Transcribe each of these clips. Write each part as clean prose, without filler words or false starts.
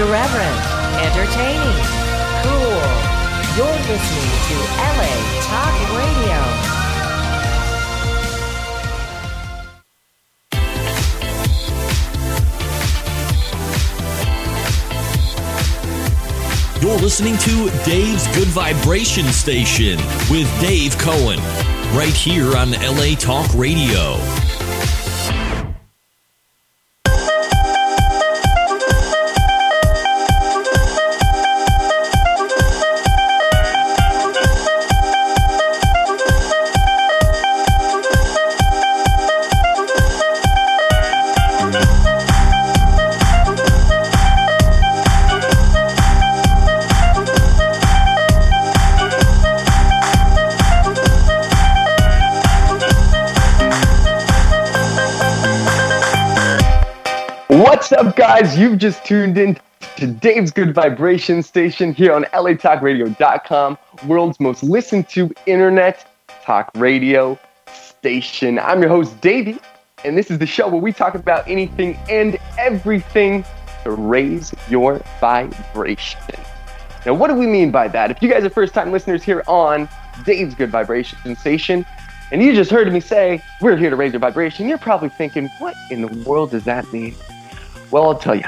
irreverent, entertaining, cool. You're listening to LA Talk Radio. You're listening to Dave's Good Vibration Station with Dave Cohen, right here on LA Talk Radio. What's up, guys? You've just tuned in to Dave's Good Vibration Station here on LATalkRadio.com, world's most listened to internet talk radio station. I'm your host, Davey, and this is the show where we talk about anything and everything to raise your vibration. Now, what do we mean by that? If you guys are first-time listeners here on Dave's Good Vibration Station, and you just heard me say, we're here to raise your vibration, you're probably thinking, what in the world does that mean? Well, I'll tell you.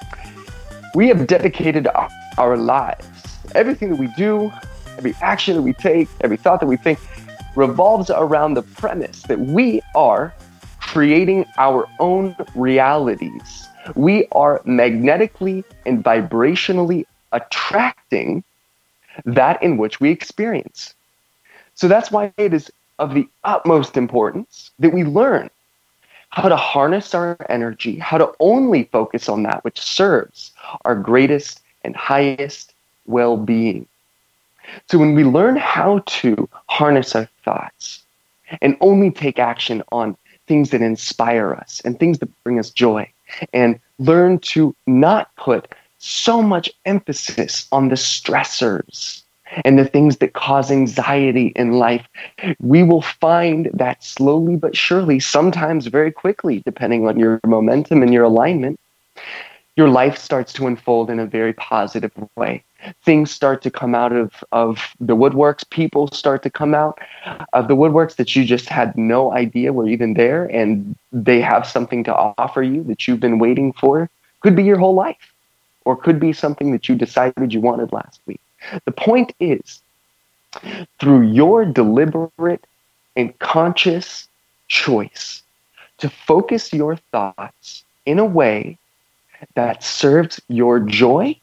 We have dedicated our lives. Everything that we do, every action that we take, every thought that we think revolves around the premise that we are creating our own realities. We are magnetically and vibrationally attracting that in which we experience. So that's why it is of the utmost importance that we learn how to harness our energy, how to only focus on that which serves our greatest and highest well-being. So when we learn how to harness our thoughts and only take action on things that inspire us and things that bring us joy, and learn to not put so much emphasis on the stressors and the things that cause anxiety in life, we will find that slowly but surely, sometimes very quickly, depending on your momentum and your alignment, your life starts to unfold in a very positive way. Things start to come out of the woodworks. People start to come out of the woodworks that you just had no idea were even there, and they have something to offer you that you've been waiting for. Could be your whole life, or could be something that you decided you wanted last week. The point is, through your deliberate and conscious choice to focus your thoughts in a way that serves your joy,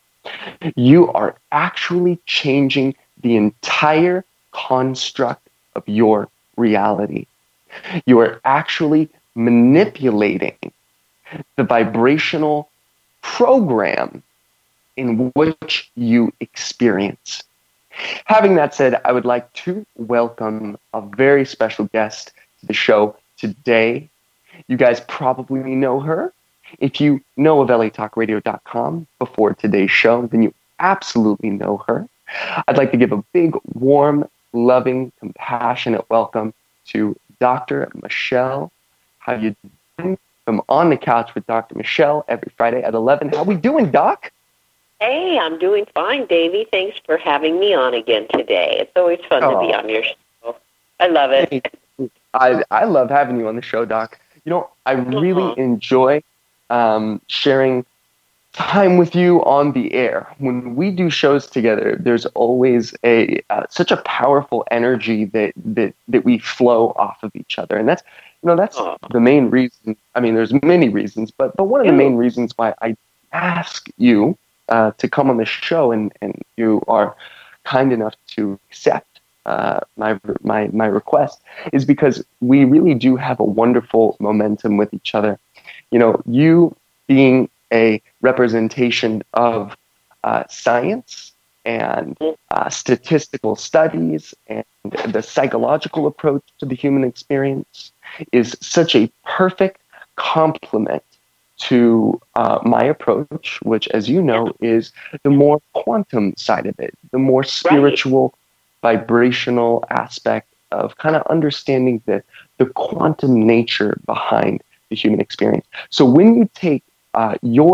you are actually changing the entire construct of your reality. You are actually manipulating the vibrational program in which you experience. Having that said, I would like to welcome a very special guest to the show today. You guys probably know her. If you know of LATalkRadio.com before today's show, then you absolutely know her. I'd like to give a big, warm, loving, compassionate welcome to Dr. Michelle. How you doing? I'm on the couch with Dr. Michelle every Friday at 11. How we doing, Doc? Hey, I'm doing fine, Davey. Thanks for having me on again today. It's always fun to be on your show. I love it. I love having you on the show, Doc. You know, I really enjoy sharing time with you on the air. When we do shows together, there's always such a powerful energy that we flow off of each other, and that's the main reason. I mean, there's many reasons, but one of the main reasons why I ask you to come on the show, and you are kind enough to accept my request, is because we really do have a wonderful momentum with each other. You know, you being a representation of science and statistical studies and the psychological approach to the human experience is such a perfect complement to my approach, which, as you know, is the more quantum side of it, the more spiritual, vibrational aspect of kind of understanding the quantum nature behind the human experience. So when you take your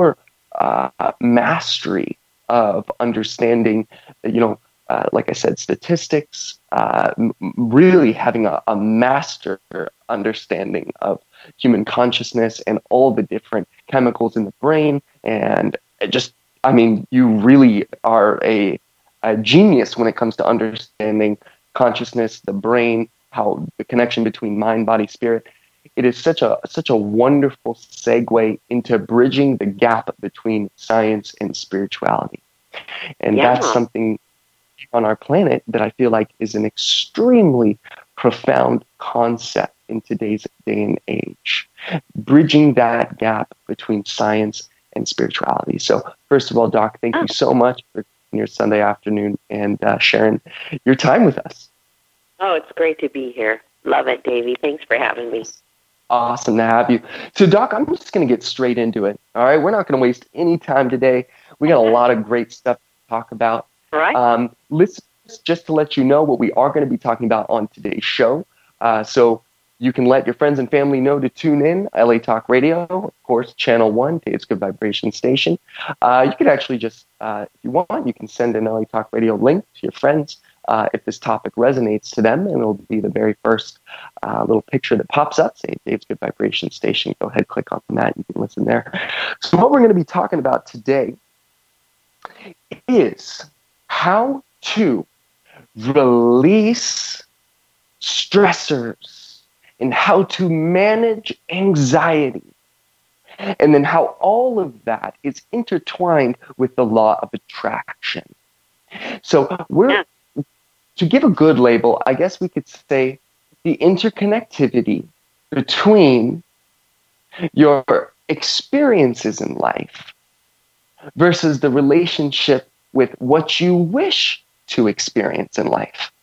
mastery of understanding, like I said, statistics, really having a master understanding of human consciousness and all the different chemicals in the brain. And you really are a genius when it comes to understanding consciousness, the brain, how the connection between mind, body, spirit. It is such a wonderful segue into bridging the gap between science and spirituality. And that's something on our planet that I feel like is an extremely profound concept in today's day and age, bridging that gap between science and spirituality. So first of all, Doc, thank you so much for your Sunday afternoon and sharing your time with us. Oh, it's great to be here. Love it, Davey. Thanks for having me. Awesome to have you. So, Doc, I'm just going to get straight into it. All right, we're not going to waste any time today. We got a lot of great stuff to talk about. All right. Listeners, just to let you know what we are going to be talking about on today's show. So you can let your friends and family know to tune in. LA Talk Radio, of course, Channel 1, Dave's Good Vibration Station. You could actually just, if you want, you can send an LA Talk Radio link to your friends if this topic resonates to them, and it'll be the very first little picture that pops up, say Dave's Good Vibration Station. Go ahead, click on that, you can listen there. So what we're going to be talking about today is how to release stressors and how to manage anxiety, and then how all of that is intertwined with the law of attraction. So to give a good label, I guess we could say the interconnectivity between your experiences in life versus the relationship with what you wish to experience in life.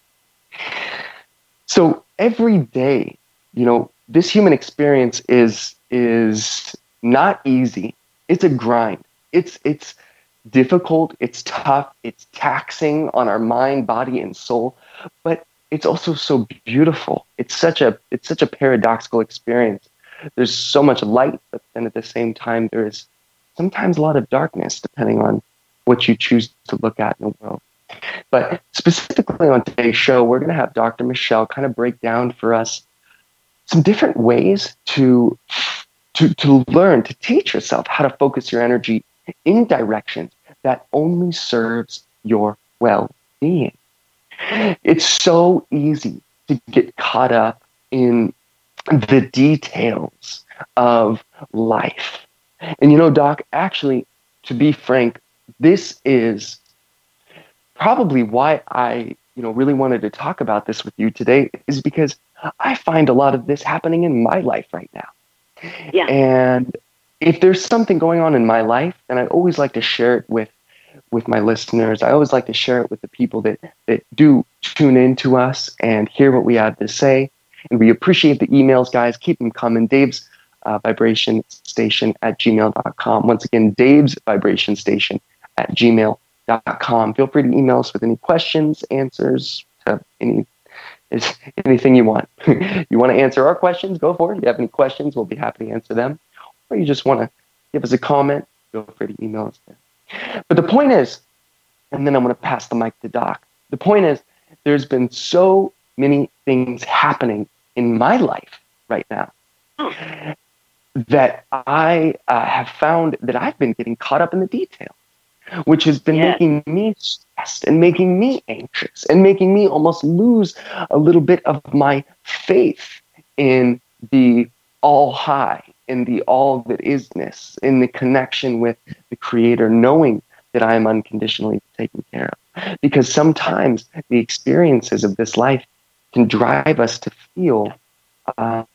So every day, this human experience is not easy. It's a grind. It's difficult, it's tough, it's taxing on our mind, body, and soul, but it's also so beautiful. It's such a paradoxical experience. There's so much light, but then at the same time, there is sometimes a lot of darkness, depending on what you choose to look at in the world. But specifically on today's show, we're going to have Dr. Michelle kind of break down for us some different ways to learn, to teach yourself how to focus your energy in directions that only serves your well-being. It's so easy to get caught up in the details of life. And Doc, actually, to be frank, this is probably why I really wanted to talk about this with you today, is because I find a lot of this happening in my life right now. Yeah. And if there's something going on in my life, then I always like to share it with my listeners. I always like to share it with the people that do tune in to us and hear what we have to say. And we appreciate the emails, guys. Keep them coming. Dave's Vibration Station at gmail.com. Once again, Dave's Vibration Station at gmail.com. Feel free to email us with any questions, answers, anything you want. You want to answer our questions, go for it. If you have any questions, we'll be happy to answer them. Or you just want to give us a comment, feel free to email us there. But the point is, and then I'm going to pass the mic to Doc. The point is, there's been so many things happening in my life right now that I have found that I've been getting caught up in the details, which has been making me stressed and making me anxious and making me almost lose a little bit of my faith in the all high, in the all that isness, in the connection with the Creator, knowing that I am unconditionally taken care of. Because sometimes the experiences of this life can drive us to feel out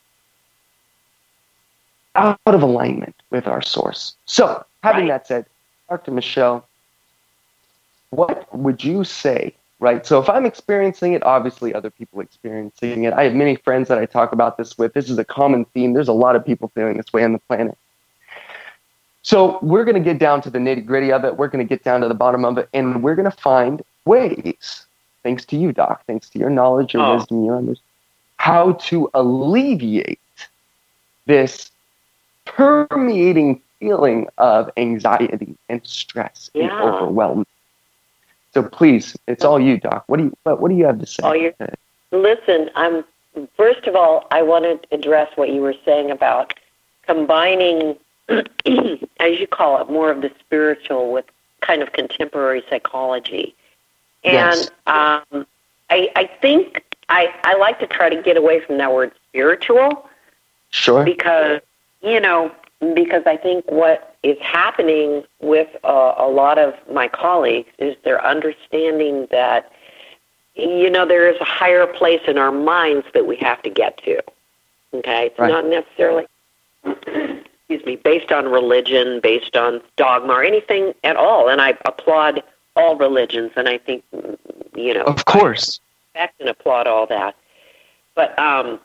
of alignment with our source. So, having that said, Dr. Michelle, what would you say, right? So if I'm experiencing it, obviously other people are experiencing it. I have many friends that I talk about this with. This is a common theme. There's a lot of people feeling this way on the planet. So we're going to get down to the nitty-gritty of it. We're going to get down to the bottom of it, and we're going to find ways, thanks to you, Doc, thanks to your knowledge, your wisdom, your understanding, how to alleviate this permeating feeling of anxiety and stress and Yeah. overwhelm. So please, it's all you, Doc. What do you have to say? Listen, first of all, I want to address what you were saying about combining, as you call it, more of the spiritual with kind of contemporary psychology. And I think I like to try to get away from that word spiritual. Sure. Because I think what is happening with a lot of my colleagues is they're understanding that, there is a higher place in our minds that we have to get to. Okay? It's not necessarily, based on religion, based on dogma, or anything at all. And I applaud all religions, and I think, Of course. I respect and applaud all that. But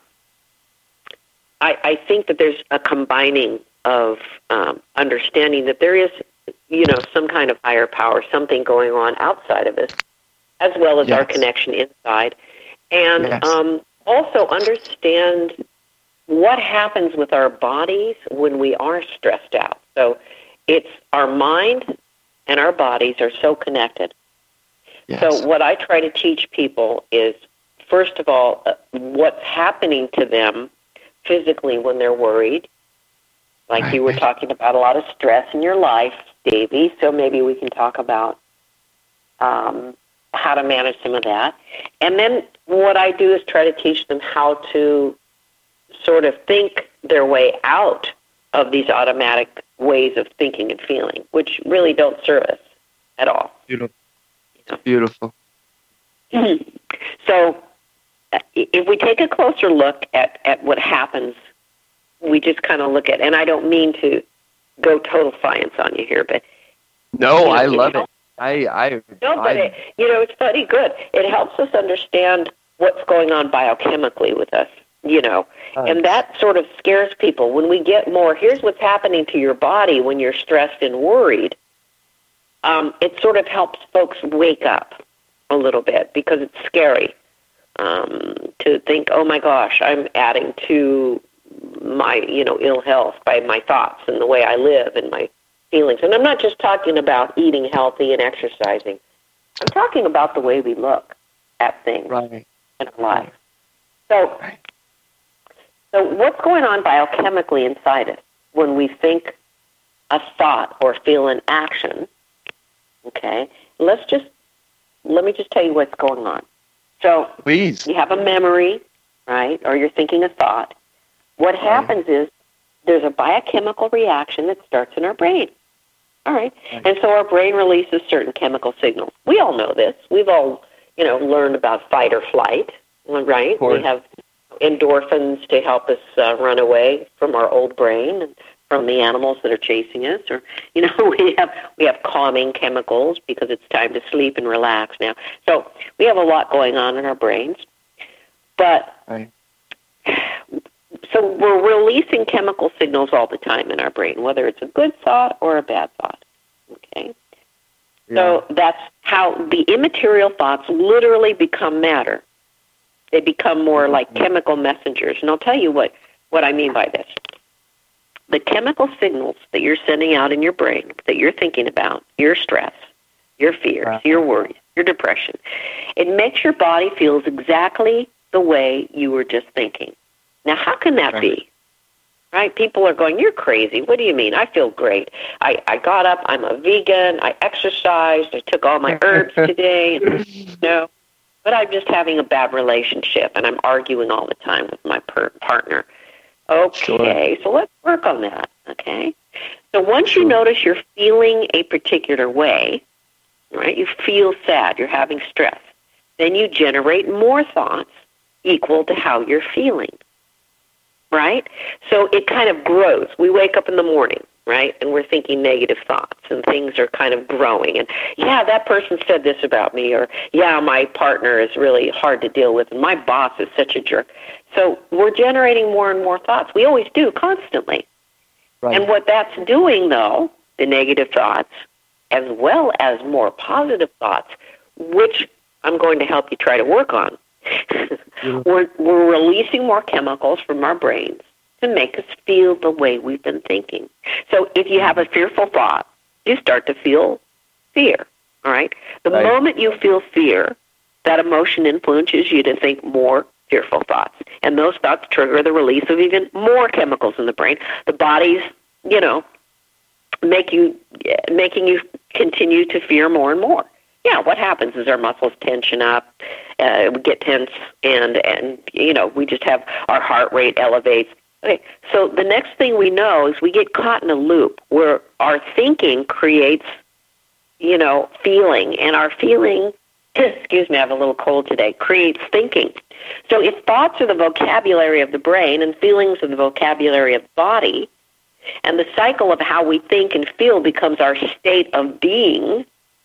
I think that there's a combining of understanding that there is, some kind of higher power, something going on outside of us, as well as our connection inside. And also understand what happens with our bodies when we are stressed out. So it's our mind and our bodies are so connected. Yes. So what I try to teach people is, first of all, what's happening to them physically when they're worried. Like you were talking about a lot of stress in your life, Davey, so maybe we can talk about how to manage some of that. And then what I do is try to teach them how to sort of think their way out of these automatic ways of thinking and feeling, which really don't serve us at all. Beautiful. So if we take a closer look at what happens, we just kind of look at, and I don't mean to go total science on you here, but... No, I love it. It's funny, good. It helps us understand what's going on biochemically with us, and that sort of scares people. When we get more, here's what's happening to your body when you're stressed and worried, it sort of helps folks wake up a little bit because it's scary to think, oh my gosh, I'm adding to my, ill health by my thoughts and the way I live and my feelings. And I'm not just talking about eating healthy and exercising. I'm talking about the way we look at things in our life. So what's going on biochemically inside us when we think a thought or feel an action? Okay, let me just tell you what's going on. So please, you have a memory, right, or you're thinking a thought. What happens is there's a biochemical reaction that starts in our brain. All right. And so our brain releases certain chemical signals. We all know this. We've all, learned about fight or flight, right? We have endorphins to help us run away from our old brain and from the animals that are chasing us. Or, we have calming chemicals because it's time to sleep and relax now. So we have a lot going on in our brains. But... So we're releasing chemical signals all the time in our brain, whether it's a good thought or a bad thought. Okay? Yeah. So that's how the immaterial thoughts literally become matter. They become more like chemical messengers. And I'll tell you what I mean by this. The chemical signals that you're sending out in your brain, that you're thinking about, your stress, your fears, your worries, your depression, it makes your body feel exactly the way you were just thinking. Now, how can that be? Right? People are going, you're crazy. What do you mean? I feel great. I got up. I'm a vegan. I exercised. I took all my herbs today. But I'm just having a bad relationship, and I'm arguing all the time with my partner. Okay, so let's work on that, okay? So once you notice you're feeling a particular way, right, you feel sad, you're having stress, then you generate more thoughts equal to how you're feeling. Right? So it kind of grows. We wake up in the morning, right, and we're thinking negative thoughts, and things are kind of growing. And, yeah, that person said this about me, or, yeah, my partner is really hard to deal with, and my boss is such a jerk. So we're generating more and more thoughts. We always do, constantly. Right. And what that's doing, though, the negative thoughts, as well as more positive thoughts, which I'm going to help you try to work on, we're releasing more chemicals from our brains to make us feel the way we've been thinking. So if you have a fearful thought, you start to feel fear, all right? The moment you feel fear, that emotion influences you to think more fearful thoughts. And those thoughts trigger the release of even more chemicals in the brain. The body's, making you continue to fear more and more. Yeah, what happens is our muscles tension up, we get tense, and we just have our heart rate elevates. Okay, so the next thing we know is we get caught in a loop where our thinking creates, feeling, and our feeling, excuse me, I have a little cold today, creates thinking. So if thoughts are the vocabulary of the brain and feelings are the vocabulary of the body, and the cycle of how we think and feel becomes our state of being,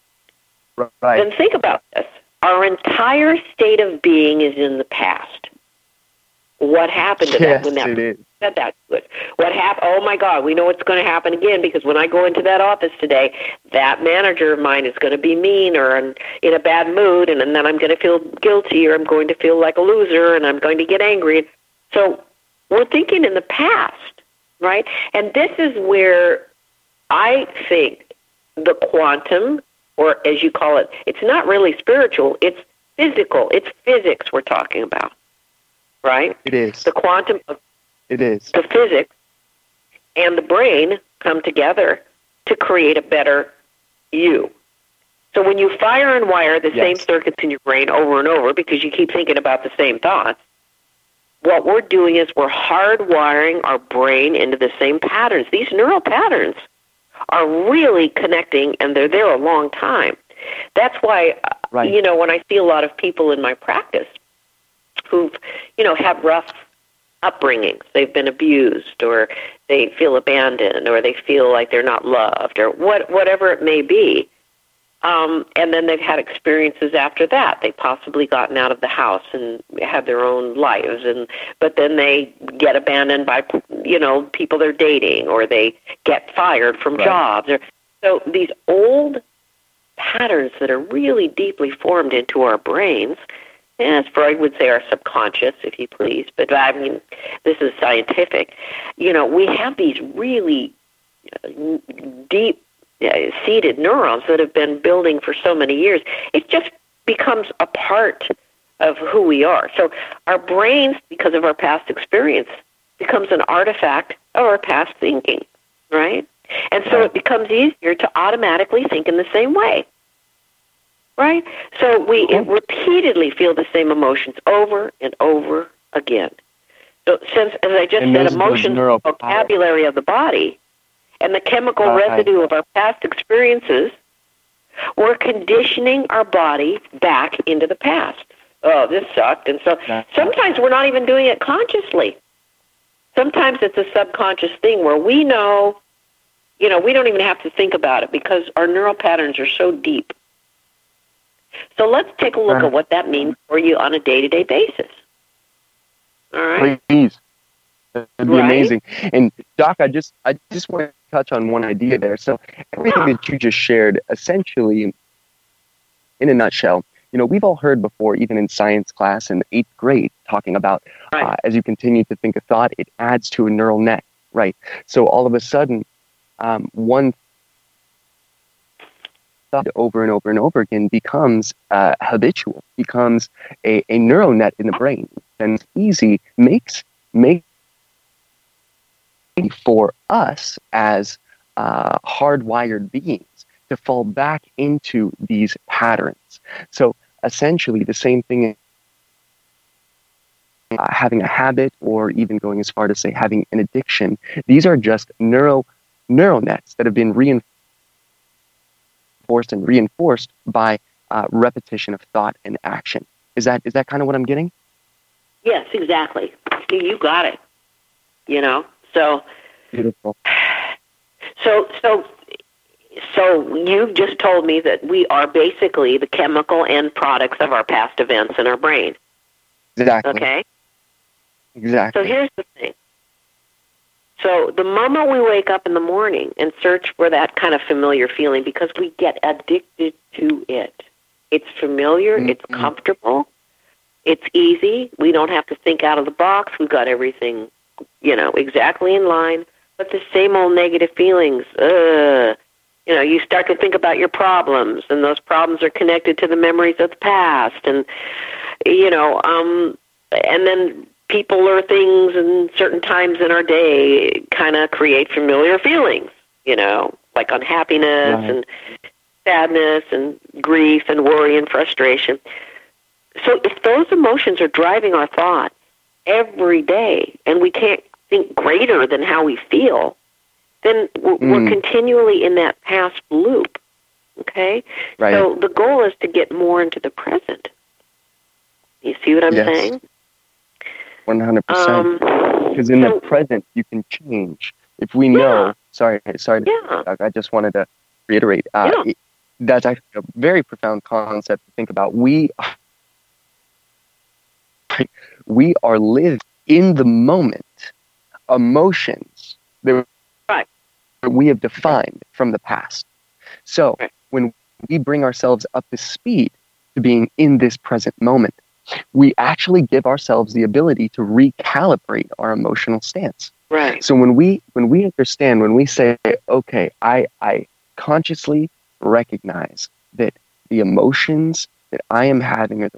then think about this. Our entire state of being is in the past. What happened to that when that said that to us? What happened? Oh my God, we know what's going to happen again, because when I go into that office today, that manager of mine is going to be mean or in a bad mood, and then I'm going to feel guilty, or I'm going to feel like a loser, and I'm going to get angry. So we're thinking in the past, right? And this is where I think the quantum, or as you call it, it's not really spiritual, it's physical, it's physics we're talking about. Right? It is. The quantum of the physics and the brain come together to create a better you. So when you fire and wire the same circuits in your brain over and over because you keep thinking about the same thoughts, what we're doing is we're hardwiring our brain into the same patterns. These neural patterns are really connecting, and they're there a long time. That's why, when I see a lot of people in my practice who've, have rough upbringings. They've been abused, or they feel abandoned, or they feel like they're not loved, or whatever it may be. And then they've had experiences after that. They've possibly gotten out of the house and had their own lives, but then they get abandoned by, people they're dating, or they get fired from jobs. So these old patterns that are really deeply formed into our brains, as Freud would say, our subconscious, if you please, but I mean, this is scientific. We have these really deep-seated neurons that have been building for so many years. It just becomes a part of who we are. So our brains, because of our past experience, becomes an artifact of our past thinking, right? And so it becomes easier to automatically think in the same way. Right? So we repeatedly feel the same emotions over and over again. So since, as I just said, emotions are the vocabulary of the body and the chemical residue of our past experiences, we're conditioning our body back into the past. Oh, this sucked. And so sometimes we're not even doing it consciously. Sometimes it's a subconscious thing where we know, we don't even have to think about it because our neural patterns are so deep. So let's take a look at what that means for you on a day-to-day basis. All right? Please. That'd be amazing. And Doc, I just want to touch on one idea there. So everything that you just shared, essentially, in a nutshell, we've all heard before, even in science class in 8th grade, talking about as you continue to think a thought, it adds to a neural net, right? So all of a sudden, one over and over and over again becomes habitual, becomes a neural net in the brain, and it's easy makes for us as hardwired beings to fall back into these patterns. So essentially, the same thing. Having a habit, or even going as far to say having an addiction, these are just neural nets that have been reinforced by repetition of thought and action. Is that kind of what I'm getting? Yes, exactly. You got it. So beautiful. So you've just told me that we are basically the chemical end products of our past events in our brain. Exactly. Okay. Exactly. So here's the thing. So the moment we wake up in the morning and search for that kind of familiar feeling, because we get addicted to it. It's familiar, it's comfortable, it's easy, we don't have to think out of the box, we've got everything, exactly in line, but the same old negative feelings. You start to think about your problems, and those problems are connected to the memories of the past, and and then people or things in certain times in our day kind of create familiar feelings, like unhappiness and sadness and grief and worry and frustration. So if those emotions are driving our thoughts every day and we can't think greater than how we feel, then we're continually in that past loop, okay? Right. So the goal is to get more into the present. You see what I'm saying? 100%. Because in the present, you can change. If we know, sorry, I just wanted to reiterate, that's actually a very profound concept to think about. We are living in the moment emotions that we have defined from the past. So when we bring ourselves up to speed to being in this present moment, we actually give ourselves the ability to recalibrate our emotional stance. Right. So when we understand, when we say, okay, I consciously recognize that the emotions that I am having, or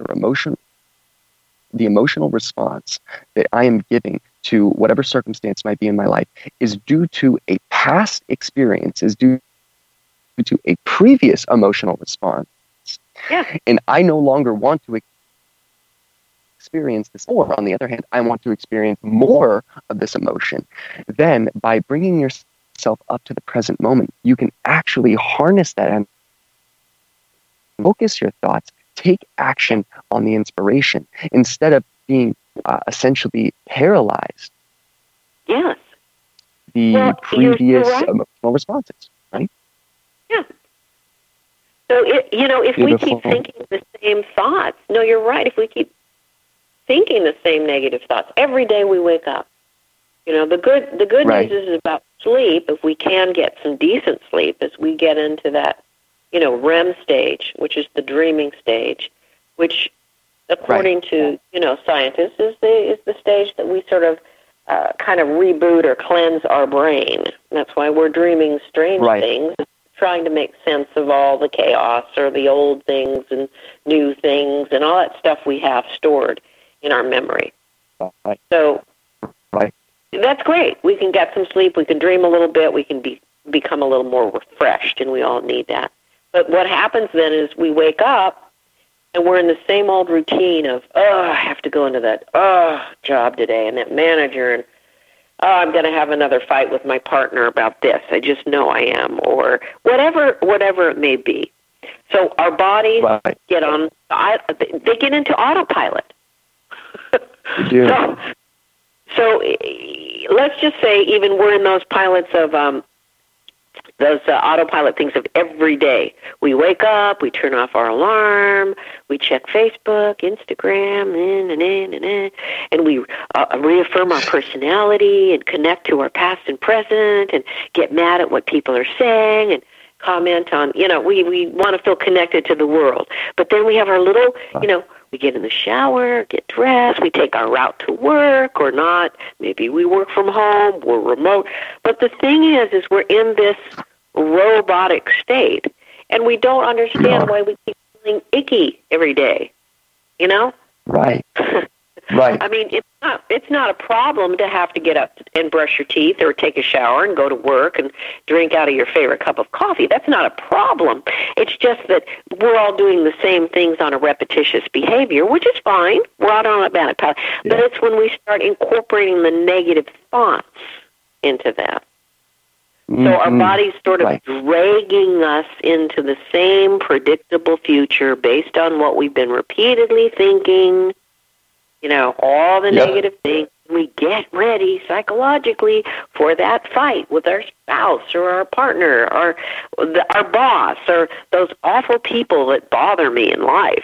the emotional response that I am giving to whatever circumstance might be in my life is due to a past experience, is due to a previous emotional response. Yeah. And I no longer want to experience this, or on the other hand, I want to experience more of this emotion. Then by bringing yourself up to the present moment, you can actually harness that and focus your thoughts, take action on the inspiration instead of being essentially paralyzed. Yes. The previous emotional responses, right? Yeah. So, if Beautiful. we keep thinking the same thoughts, no, you're right. If we keep thinking the same negative thoughts every day we wake up, the good news is about sleep. If we can get some decent sleep, as we get into that, REM stage, which is the dreaming stage, which, according to scientists, is the stage that we sort of kind of reboot or cleanse our brain. That's why we're dreaming strange things, trying to make sense of all the chaos or the old things and new things and all that stuff we have stored in our memory. So that's great. We can get some sleep. We can dream a little bit. We can become a little more refreshed, and we all need that. But what happens then is we wake up, and we're in the same old routine of, I have to go into that job today, and that manager, and I'm going to have another fight with my partner about this. I just know I am, or whatever it may be. So our bodies get into autopilot. So let's just say even we're in those pilots of those autopilot things of every day. We wake up, we turn off our alarm, we check Facebook, Instagram, and we reaffirm our personality and connect to our past and present and get mad at what people are saying and comment on, we want to feel connected to the world. But then we have our little, we get in the shower, get dressed, we take our route to work or not. Maybe we work from home, we're remote. But the thing is we're in this robotic state, and we don't understand why we keep feeling icky every day, Right. I mean, it's not a problem to have to get up and brush your teeth or take a shower and go to work and drink out of your favorite cup of coffee. That's not a problem. It's just that we're all doing the same things on a repetitious behavior, which is fine. We're all on a bad path. Yeah. But it's when we start incorporating the negative thoughts into that. So our body's sort of dragging us into the same predictable future based on what we've been repeatedly thinking, all the negative things. We get ready psychologically for that fight with our spouse or our partner or our boss or those awful people that bother me in life,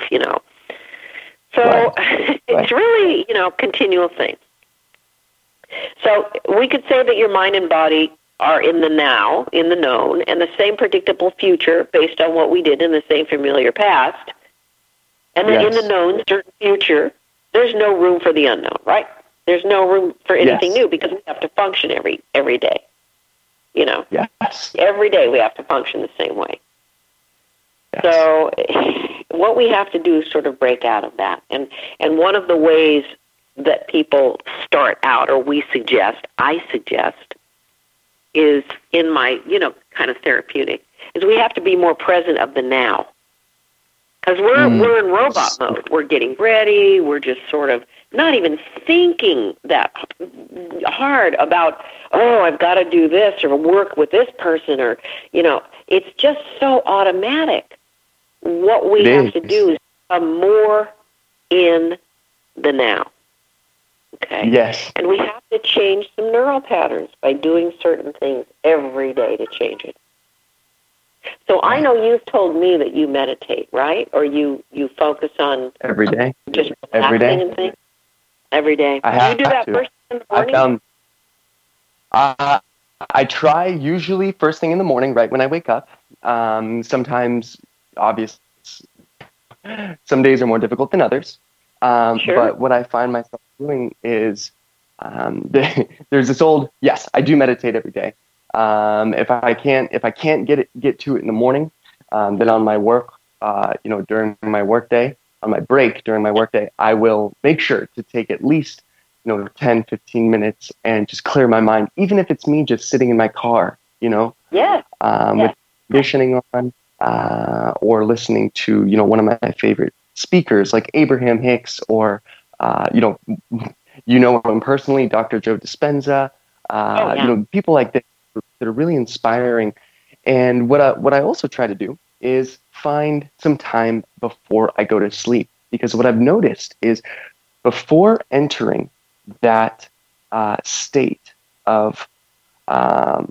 So it's really, continual thing. So we could say that your mind and body are in the now, in the known, and the same predictable future based on what we did in the same familiar past. And then in the known, certain future, there's no room for the unknown, right? There's no room for anything Yes. new because we have to function every day. You know, Yes. every day we have to function the same way. Yes. So what we have to do is sort of break out of that. And one of the ways that people start out, or I suggest, is in my, kind of therapeutic, is we have to be more present of the now. Because we're in robot mode. We're getting ready. We're just sort of not even thinking that hard about, I've got to do this or work with this person, or, it's just so automatic. What we have to do is become more in the now. Okay? Yes. And we have to change some neural patterns by doing certain things every day to change it. So I know you've told me that you meditate, right? Or you focus on Every day. just Every relaxing day. and things? Every day. I Do have you do that to. first thing in the I morning? found I try usually first thing in the morning, right when I wake up. Sometimes, obviously, some days are more difficult than others. Sure. But what I find myself doing is there's this old, yes, I do meditate every day. If I can't get to it in the morning, then on my work, during my work day, on my break during my work day, I will make sure to take at least 10, 15 minutes and just clear my mind, even if it's me just sitting in my car, Yes. with conditioning on, or listening to, one of my favorite speakers like Abraham Hicks, or, him personally, Dr. Joe Dispenza, people like that are really inspiring. And what I also try to do is find some time before I go to sleep, because what I've noticed is before entering that state of, as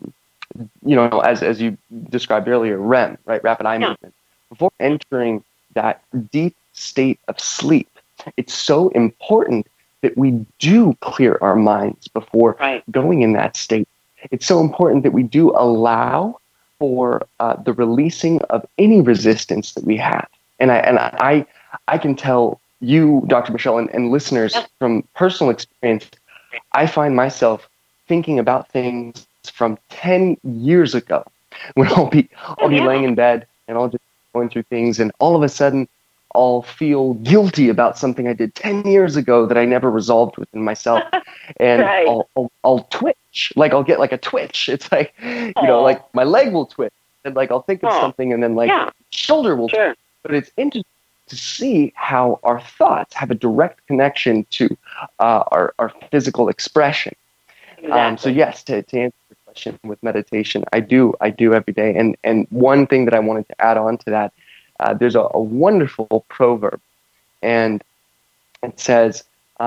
you described earlier, REM, right, rapid eye movement, before entering that deep state of sleep, it's so important that we do clear our minds before going in that state. It's so important that we do allow for the releasing of any resistance that we have. And I can tell you, Dr. Michelle, and listeners from personal experience, I find myself thinking about things from 10 years ago, when I'll be laying in bed and I'll just going through things, and all of a sudden I'll feel guilty about something I did 10 years ago that I never resolved within myself. And I'll twitch. Like I'll get like a twitch. It's like, like my leg will twitch. And like I'll think of something and then shoulder will twitch. But it's interesting to see how our thoughts have a direct connection to our physical expression. Exactly. So yes, to answer your question with meditation, I do every day. And one thing that I wanted to add on to that, there's a wonderful proverb, and it says,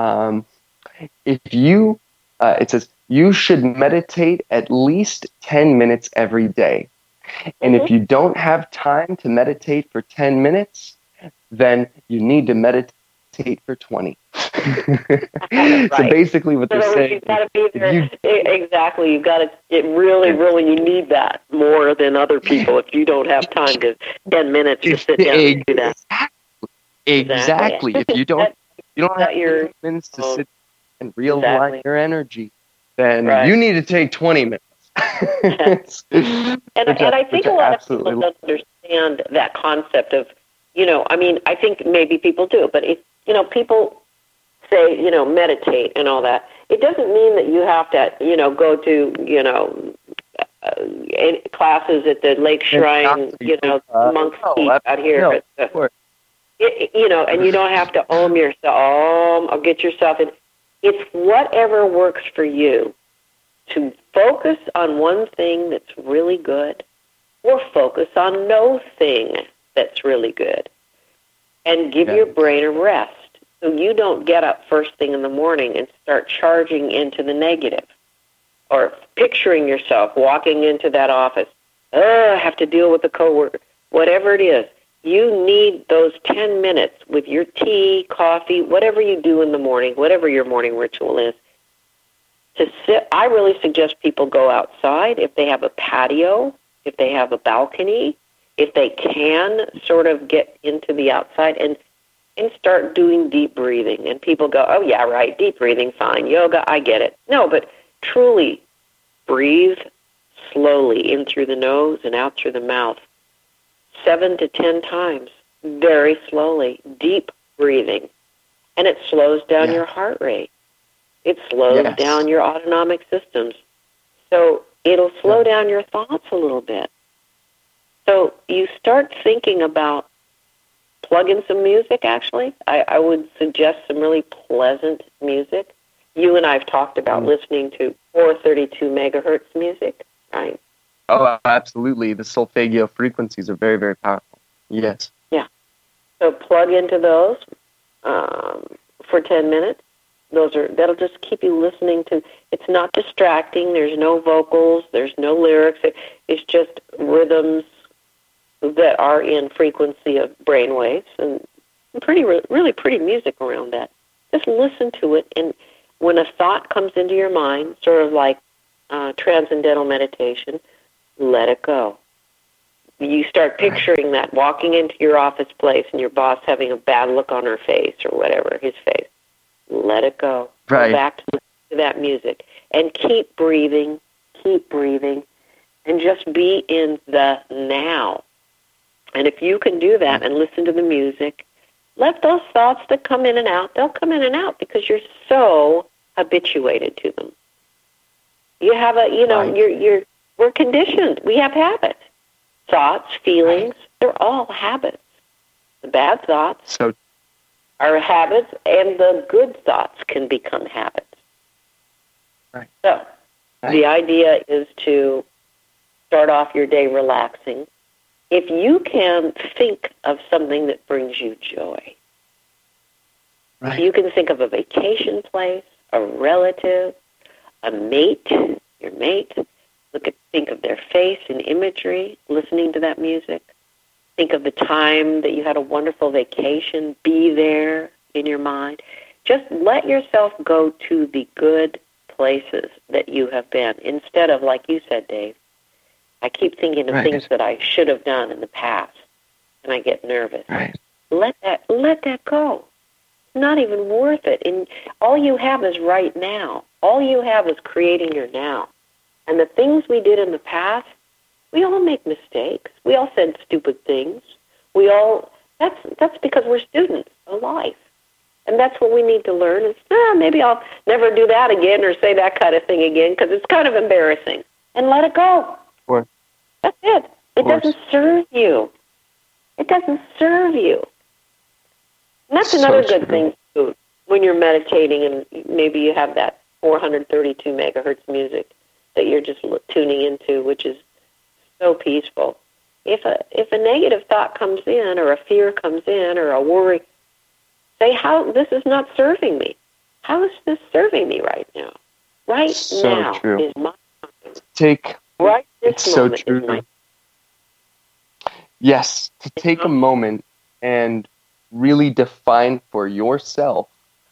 it says, you should meditate at least 10 minutes every day. And if you don't have time to meditate for 10 minutes, then you need to meditate for 20. So basically what they're saying, you've got to be there. Exactly. You've got to, really, you need that more than other people if you don't have time to 10 minutes to sit down and do that. Exactly. If you don't have 10 minutes to sit and realign your energy, then you need to take 20 minutes. And I think a lot of people don't understand that concept of, I think maybe people do, but if, people say, meditate and all that, it doesn't mean that you have to, go to, classes at the Lake Shrine, monks out here. And you don't have to yourself, or get yourself in. It's whatever works for you. To focus on one thing that's really good, or focus on no thing that's really good, and give your brain a rest so you don't get up first thing in the morning and start charging into the negative, or picturing yourself walking into that office, I have to deal with the coworker, whatever it is. You need those 10 minutes with your tea, coffee, whatever you do in the morning, whatever your morning ritual is, to sit. I really suggest people go outside if they have a patio, if they have a balcony, if they can sort of get into the outside and and start doing deep breathing. And people go, oh, yeah, right, deep breathing, fine. Yoga, I get it. No, but truly breathe slowly in through the nose and out through the mouth 7 to 10 times, very slowly, deep breathing. And it slows down your heart rate. It slows down your autonomic systems. So it'll slow down your thoughts a little bit. So you start thinking about, plug in some music, actually. I would suggest some really pleasant music. You and I have talked about listening to 432 megahertz music, right? Oh, absolutely. The solfeggio frequencies are very, very powerful. Yes. Yeah. So plug into those for 10 minutes. That'll just keep you listening to. It's not distracting. There's no vocals. There's no lyrics. It's just rhythms that are in frequency of brain waves, and really pretty music around that. Just listen to it, and when a thought comes into your mind, sort of like transcendental meditation, let it go. You start picturing that walking into your office place and your boss having a bad look on her face or whatever, his face. Let it go. Right. Go back to that music and keep breathing, and just be in the now. And if you can do that and listen to the music, let those thoughts that come in and out, they'll come in and out because you're so habituated to them. You have we're conditioned. We have habits. Thoughts, feelings, they're all habits. The bad thoughts are habits, and the good thoughts can become habits. Right. So the idea is to start off your day relaxing. If you can think of something that brings you joy, if you can think of a vacation place, a relative, a mate, your mate, think of their face and imagery, listening to that music. Think of the time that you had a wonderful vacation. Be there in your mind. Just let yourself go to the good places that you have been instead of, like you said, Dave, I keep thinking of things that I should have done in the past, and I get nervous. Right. Let that go. It's not even worth it. And all you have is right now. All you have is creating your now. And the things we did in the past, we all make mistakes. We all said stupid things. That's because we're students of life. And that's what we need to learn is, maybe I'll never do that again or say that kind of thing again because it's kind of embarrassing. And let it go. That's it. It doesn't serve you. It doesn't serve you. And that's another good thing, too, when you're meditating and maybe you have that 432 megahertz music that you're just tuning into, which is so peaceful. If a negative thought comes in or a fear comes in or a worry, say, how this is not serving me. How is this serving me right now? Right now is my time. Right this moment is my time. Yes, to take a moment and really define for yourself,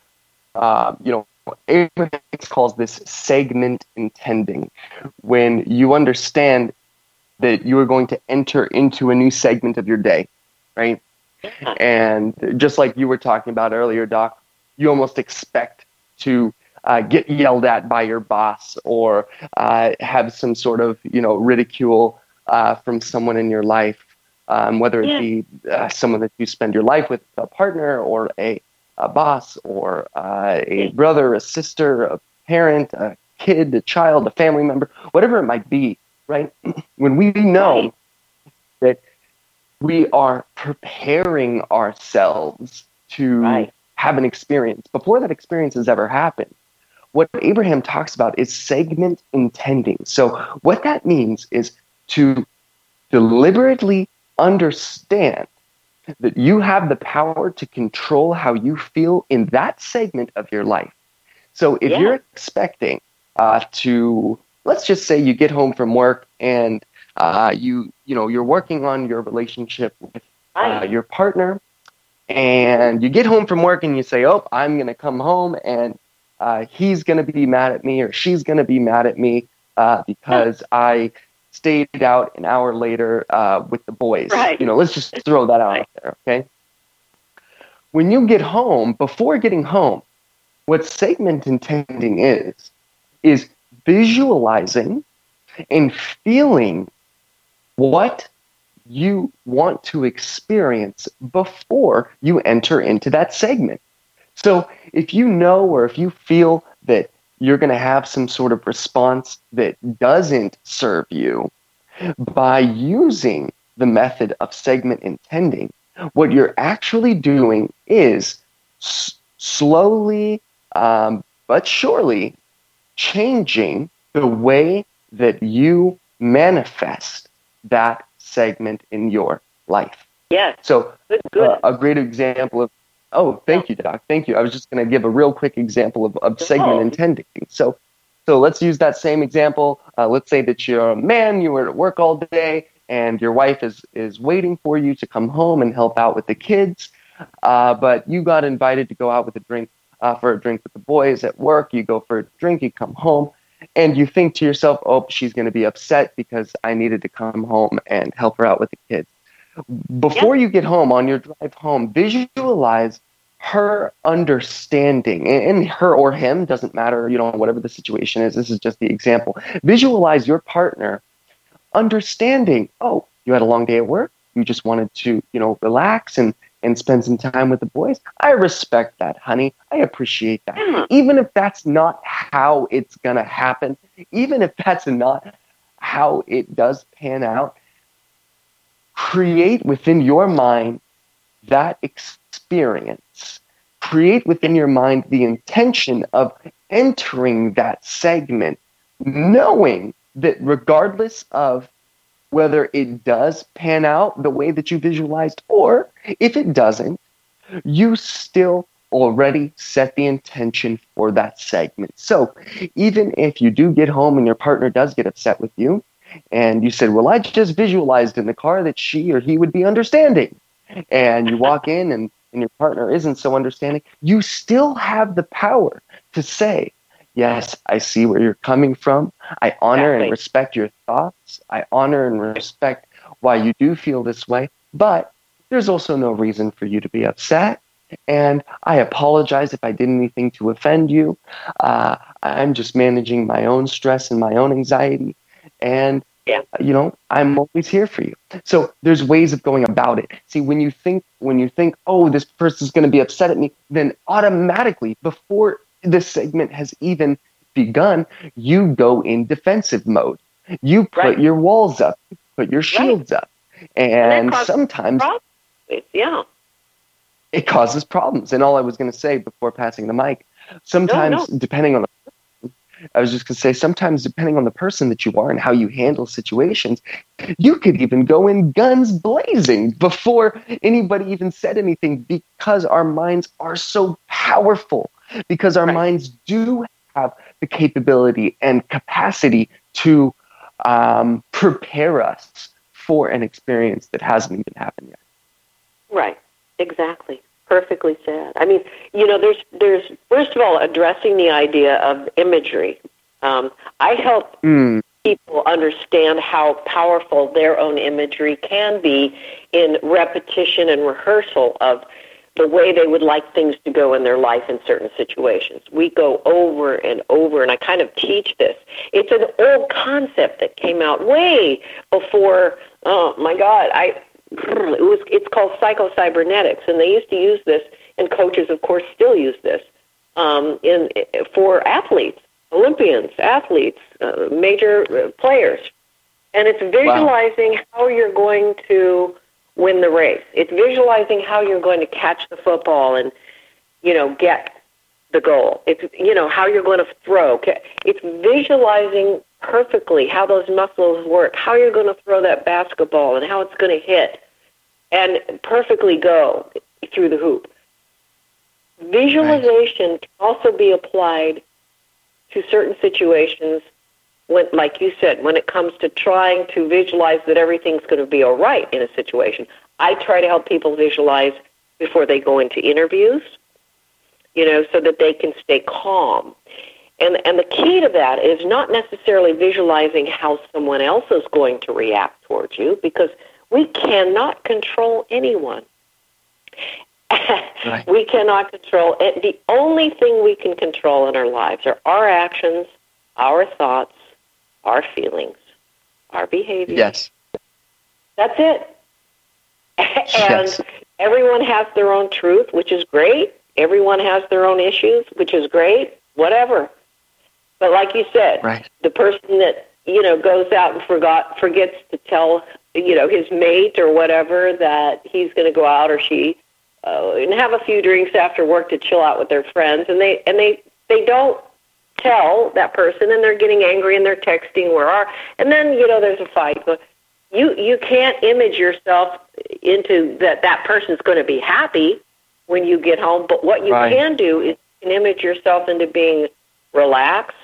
Abraham calls this segment intending. When you understand that you are going to enter into a new segment of your day, right? Yeah. And just like you were talking about earlier, Doc, you almost expect to get yelled at by your boss or have some sort of, ridicule from someone in your life, whether it be someone that you spend your life with, a partner or a boss or a brother, a sister, a parent, a kid, a child, a family member, whatever it might be, right? When we know that we are preparing ourselves to have an experience before that experience has ever happened, what Abraham talks about is segment intending. So what that means is to deliberately understand that you have the power to control how you feel in that segment of your life. So if you're expecting to, let's just say you get home from work and you're working on your relationship with your partner, and you get home from work and you say, oh, I'm going to come home and he's going to be mad at me or she's going to be mad at me because I stayed out an hour later with the boys. Right. Let's just throw that out there, okay? when you get home, before getting home, what segment intending is visualizing and feeling what you want to experience before you enter into that segment. So if you know or if you feel that you're going to have some sort of response that doesn't serve you, by using the method of segment intending, what you're actually doing is slowly but surely changing the way that you manifest that segment in your life. Yes. So good. A great example of, thank you, Doc. Thank you. I was just going to give a real quick example of segment intending. So let's use that same example. Let's say that you're a man, you were at work all day, and your wife is waiting for you to come home and help out with the kids. But you got invited to go out with for a drink with the boys at work. You go for a drink, you come home, and you think to yourself, oh, she's going to be upset because I needed to come home and help her out with the kids. Before you get home, on your drive home, visualize her understanding, and her or him, doesn't matter, whatever the situation is. This is just the example. Visualize your partner understanding, oh, you had a long day at work. You just wanted to, relax and spend some time with the boys. I respect that, honey. I appreciate that. Yeah. Even if that's not how it's going to happen, even if that's not how it does pan out, create within your mind that experience. Create within your mind the intention of entering that segment, knowing that regardless of whether it does pan out the way that you visualized, or if it doesn't, you still already set the intention for that segment. So even if you do get home and your partner does get upset with you, and you said, well, I just visualized in the car that she or he would be understanding, and you walk in and your partner isn't so understanding, you still have the power to say, yes, I see where you're coming from. I honor and respect your thoughts. I honor and respect why you do feel this way, but there's also no reason for you to be upset. And I apologize if I did anything to offend you. I'm just managing my own stress and my own anxiety. And, I'm always here for you. So there's ways of going about it. See, when you think, oh, this person's going to be upset at me, then automatically, before this segment has even begun, you go in defensive mode. You put your walls up, you put your shields up. And sometimes it causes problems. And all I was going to say before passing the mic, sometimes depending on the person that you are and how you handle situations, you could even go in guns blazing before anybody even said anything, because our minds are so powerful, because our minds do have the capability and capacity to prepare us for an experience that hasn't even happened yet. Right. Exactly. Perfectly said. I mean, there's first of all, addressing the idea of imagery. I help people understand how powerful their own imagery can be in repetition and rehearsal of the way they would like things to go in their life in certain situations. We go over and over, and I kind of teach this. It's an old concept that came out way before, oh my God, it's called psychocybernetics, and they used to use this, and coaches, of course, still use this for athletes, Olympians, athletes, major players. And it's visualizing how you're going to win the race. It's visualizing how you're going to catch the football and, get the goal. It's, how you're going to throw. It's visualizing perfectly how those muscles work, how you're going to throw that basketball and how it's going to hit and perfectly go through the hoop. Visualization can also be applied to certain situations when, like you said, when it comes to trying to visualize that everything's going to be all right in a situation. I try to help people visualize before they go into interviews, so that they can stay calm. And the key to that is not necessarily visualizing how someone else is going to react towards you, because we cannot control anyone. Right. We cannot control it. The only thing we can control in our lives are our actions, our thoughts, our feelings, our behavior. Yes. That's it. And Yes. everyone has their own truth, which is great. Everyone has their own issues, which is great. Whatever. But like you said, Right. the person that, goes out and forgets to tell, his mate or whatever that he's going to go out or she and have a few drinks after work to chill out with their friends, and they don't tell that person, and they're getting angry and they're texting and then there's a fight. But you can't image yourself into that person's going to be happy when you get home. But what you Right. can do is you can image yourself into being relaxed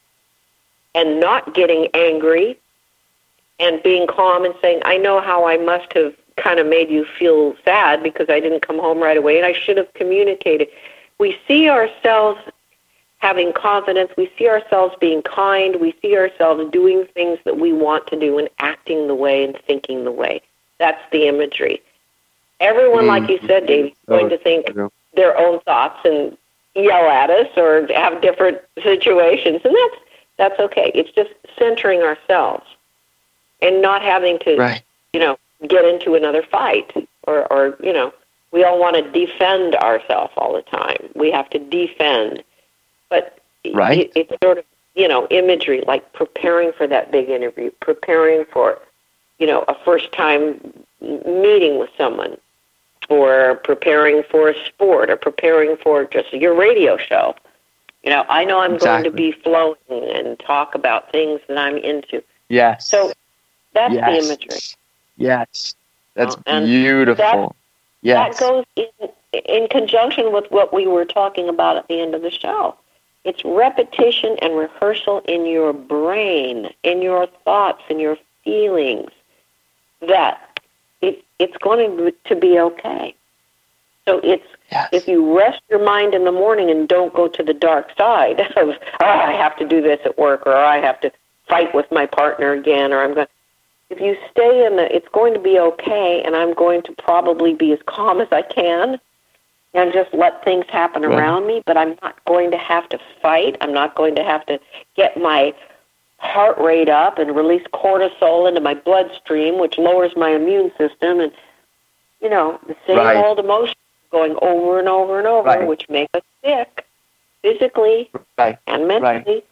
and not getting angry and being calm and saying, I know how I must have kind of made you feel sad because I didn't come home right away and I should have communicated. We see ourselves having confidence. We see ourselves being kind. We see ourselves doing things that we want to do and acting the way and thinking the way. That's the imagery. Everyone, like you said, Dave, is going to think their own thoughts and yell at us or have different situations, and that's okay. It's just centering ourselves and not having to, Right. get into another fight or we all want to defend ourselves all the time. We have to defend. But Right. it's sort of, imagery, like preparing for that big interview, preparing for, a first-time meeting with someone, or preparing for a sport, or preparing for just your radio show. I know I'm going to be flowing and talk about things that I'm into. Yes. So that's Yes. the imagery. Yes. That's And beautiful. Yes. That goes in conjunction with what we were talking about at the end of the show. It's repetition and rehearsal in your brain, in your thoughts, in your feelings, that it's going to be okay. So it's Yes. if you rest your mind in the morning and don't go to the dark side of, I have to do this at work, or I have to fight with my partner again, or if you stay it's going to be okay, and I'm going to probably be as calm as I can and just let things happen around me, but I'm not going to have to fight. I'm not going to have to get my heart rate up and release cortisol into my bloodstream, which lowers my immune system, and, the same old emotions going over and over and over, which make us sick physically and mentally.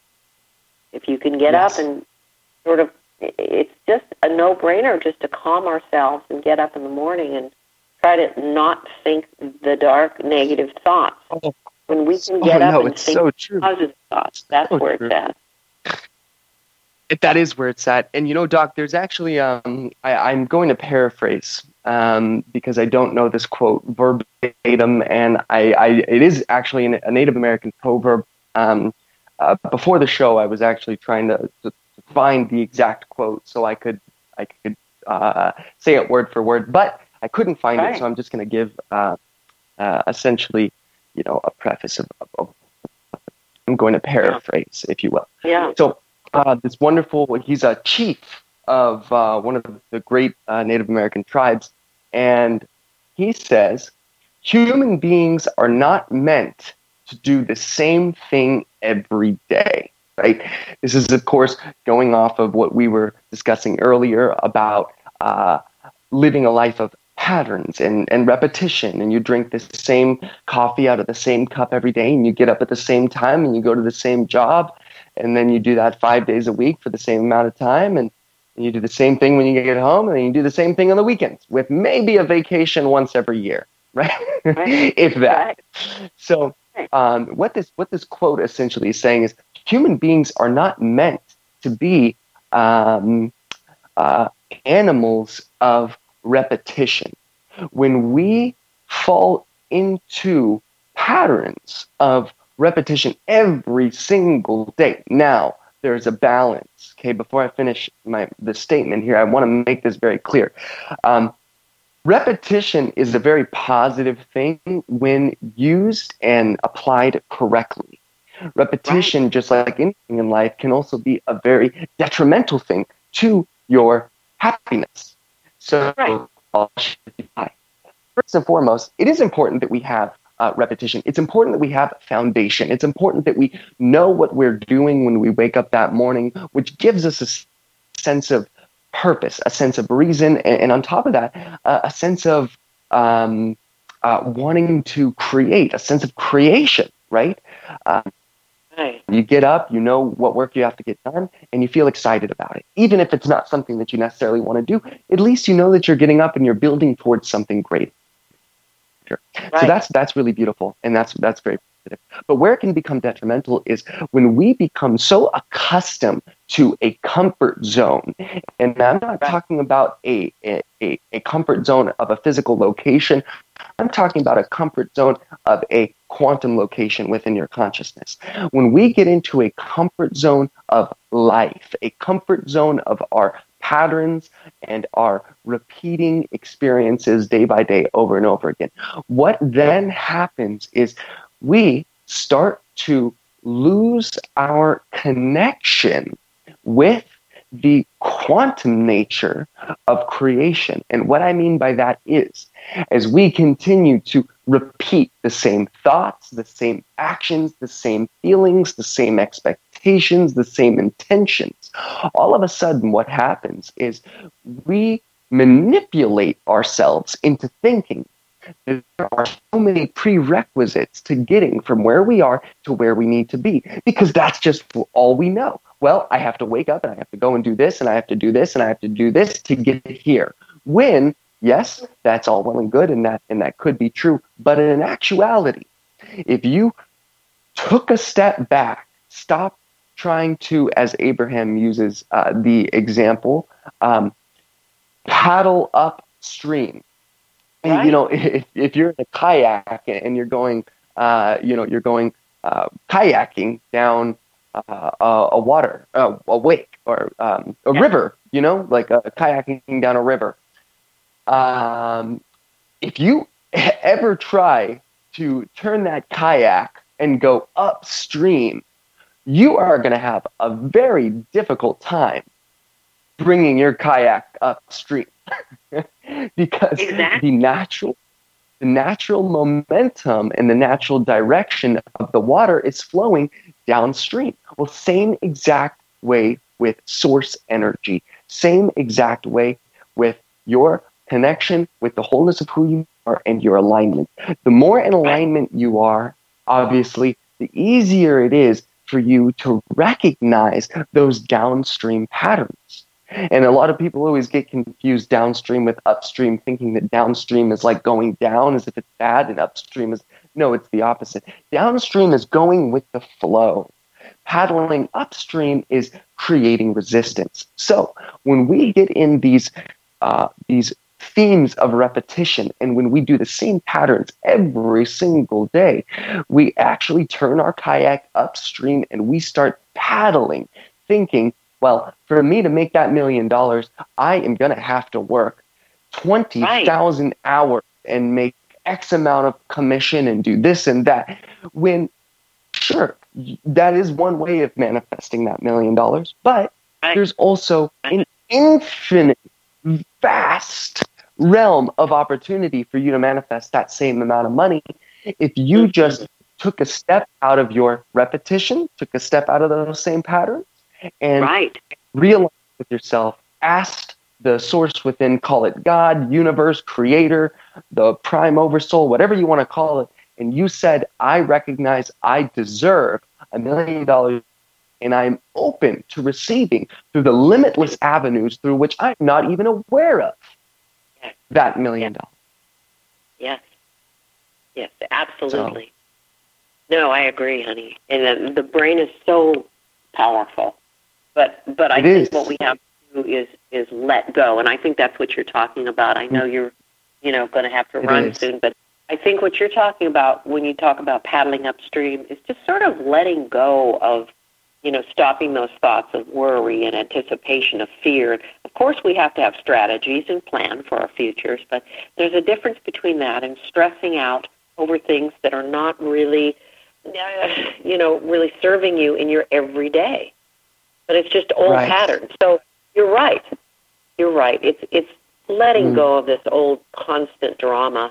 If you can get up and sort of, it's just a no-brainer just to calm ourselves and get up in the morning and try to not think the dark, negative thoughts. When we can get up and think positive thoughts, that's where it's at. That is where it's at. And, Doc, there's actually, I'm going to paraphrase because I don't know this quote verbatim, and it is actually a Native American proverb. Before the show, I was actually trying to find the exact quote so I could say it word for word, but I couldn't find it, so I'm just going to give essentially, a preface of I'm going to paraphrase, if you will. Yeah. So this wonderful, he's a chief of one of the great Native American tribes, and he says, human beings are not meant to do the same thing every day, right? This is, of course, going off of what we were discussing earlier about living a life of patterns and repetition, and you drink the same coffee out of the same cup every day, and you get up at the same time, and you go to the same job, and then you do that 5 days a week for the same amount of time, and you do the same thing when you get home, and then you do the same thing on the weekends, with maybe a vacation once every year, right? If that. So what this quote essentially is saying is human beings are not meant to be animals of repetition. When we fall into patterns of repetition every single day, now there's a balance. Okay, before I finish the statement here, I want to make this very clear. Repetition is a very positive thing when used and applied correctly. Repetition, just like anything in life, can also be a very detrimental thing to your happiness. So, first and foremost, it is important that we have repetition. It's important that we have foundation. It's important that we know what we're doing when we wake up that morning, which gives us a sense of purpose, a sense of reason, and on top of that, a sense of wanting to create, a sense of creation, right? Right. You get up, you know what work you have to get done, and you feel excited about it. Even if it's not something that you necessarily want to do, at least you know that you're getting up and you're building towards something great. Right. So that's really beautiful, and that's very positive. But where it can become detrimental is when we become so accustomed to a comfort zone, and I'm not talking about a comfort zone of a physical location. I'm talking about a comfort zone of a quantum location within your consciousness. When we get into a comfort zone of life, a comfort zone of our patterns and our repeating experiences day by day over and over again, what then happens is we start to lose our connection with the quantum nature of creation. And what I mean by that is, as we continue to repeat the same thoughts, the same actions, the same feelings, the same expectations, the same intentions, all of a sudden what happens is we manipulate ourselves into thinking that there are so many prerequisites to getting from where we are to where we need to be, because that's just all we know. Well, I have to wake up and I have to go and do this and I have to do this and I have to do this to get here. When, yes, that's all well and good, and that could be true. But in actuality, if you took a step back, stop trying to, as Abraham uses the example, paddle upstream. Right. And, you know, if you're in a kayak and you're going, kayaking down a wake or a river, you know, like kayaking down a river. If you ever try to turn that kayak and go upstream, you are going to have a very difficult time bringing your kayak upstream because Exactly. the natural momentum and the natural direction of the water is flowing downstream. Well, same exact way with source energy, same exact way with your connection with the wholeness of who you are and your alignment. The more in alignment you are, obviously, the easier it is for you to recognize those downstream patterns. And a lot of people always get confused downstream with upstream, thinking that downstream is like going down as if it's bad, and upstream is, no, it's the opposite. Downstream is going with the flow. Paddling upstream is creating resistance. So when we get in these themes of repetition, and when we do the same patterns every single day, we actually turn our kayak upstream and we start paddling, thinking, well, for me to make that $1 million, I am going to have to work 20,000 hours and make X amount of commission and do this and that. When, sure, that is one way of manifesting that $1 million, but there's also an infinite, vast realm of opportunity for you to manifest that same amount of money if you just took a step out of your repetition, took a step out of those same patterns, and realize with yourself, asked the source within, call it God, universe, creator, the prime oversoul, whatever you want to call it, and you said, I recognize I deserve $1 million, and I'm open to receiving through the limitless avenues through which I'm not even aware of that $1 million. Yes, absolutely. No, I agree, honey. And the brain is so powerful. But I think what we have to do is let go, and I think that's what you're talking about. I know you're going to have to run soon, but I think what you're talking about when you talk about paddling upstream is just sort of letting go of, stopping those thoughts of worry and anticipation of fear. Of course, we have to have strategies and plan for our futures, but there's a difference between that and stressing out over things that are not really, really serving you in your everyday. But it's just old patterns. So you're right. It's letting go of this old constant drama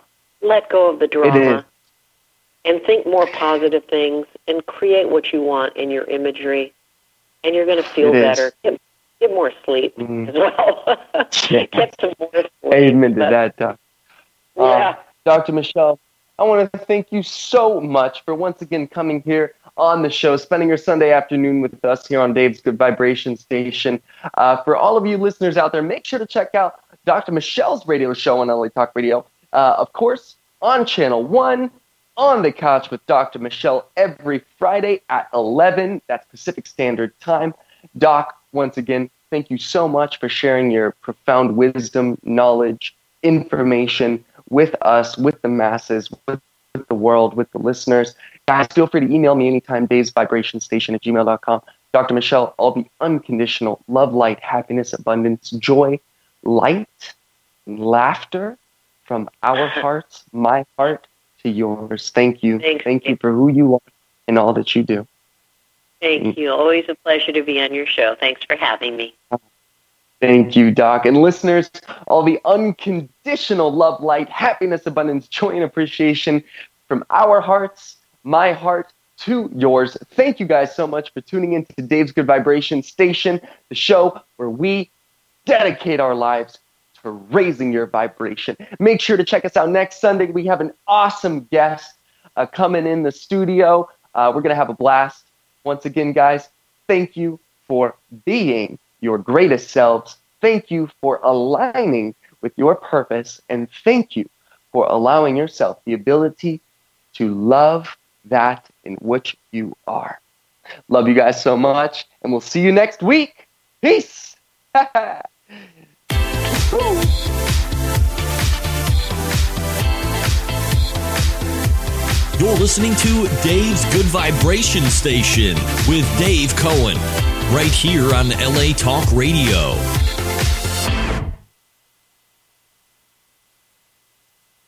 let go of the It drama is. and think more positive things and create what you want in your imagery, and you're going to feel It is. better. Get more sleep as well. Get some more sleep. Amen to that, Doc. Yeah. Dr. Michelle, I want to thank you so much for once again coming here on the show, spending your Sunday afternoon with us here on Dave's Good Vibration Station. For all of you listeners out there, make sure to check out Dr. Michelle's radio show on LA Talk Radio. Of course, on Channel 1, on the couch with Dr. Michelle every Friday at 11. That's Pacific Standard Time. Doc, once again, thank you so much for sharing your profound wisdom, knowledge, information with us, with the masses, with the world, with the listeners. Guys, feel free to email me anytime, davesvibrationstation@gmail.com. Dr. Michelle, all the unconditional love, light, happiness, abundance, joy, light, and laughter from our hearts, my heart, to yours. Thank you. Thank you for who you are and all that you do. Thank you. Always a pleasure to be on your show. Thanks for having me. Thank you, Doc. And listeners, all the unconditional love, light, happiness, abundance, joy, and appreciation from our hearts, my heart, to yours. Thank you guys so much for tuning in to Dave's Good Vibration Station, the show where we dedicate our lives to raising your vibration. Make sure to check us out next Sunday. We have an awesome guest coming in the studio. We're going to have a blast. Once again, guys, thank you for being your greatest selves. Thank you for aligning with your purpose. And thank you for allowing yourself the ability to love that in which you are. Love you guys so much, and we'll see you next week. Peace. You're listening to Dave's Good Vibration Station with Dave Cohen, right here on LA Talk Radio.